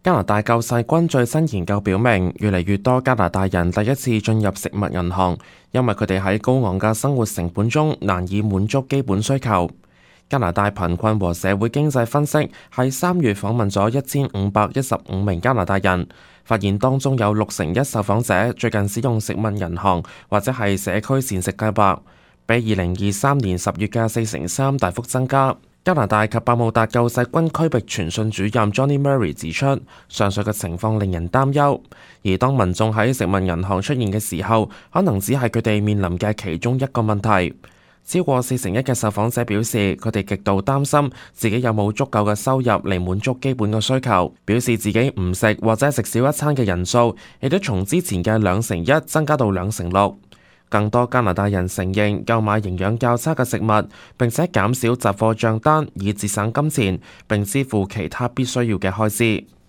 加拿大救世軍最新研究表明，越嚟越多加拿大人第一次進入食物銀行，因為佢哋喺高昂嘅生活成本中難以滿足基本需求。加拿大貧困和社會經濟分析喺3月訪問咗1515名加拿大人，發現當中有61%受訪者最近使用食物銀行或者係社區膳食計劃，比2023年10月嘅43%大幅增加。加拿大及百慕達救世軍區域傳訊主任 Johnny Murray 指出，上述嘅情況令人擔憂，而當民眾喺食物銀行出現嘅時候，可能只係佢哋面臨嘅其中一個問題。超過41%嘅受訪者表示，佢哋極度擔心自己有冇足夠嘅收入嚟滿足基本嘅需求，表示自己唔食或者食少一餐嘅人數，亦都從之前嘅2成1增加到2成6。更多加拿大人承認購買營養較差嘅食物，並且減少雜貨帳單以節省金錢，並支付其他必須要嘅開支。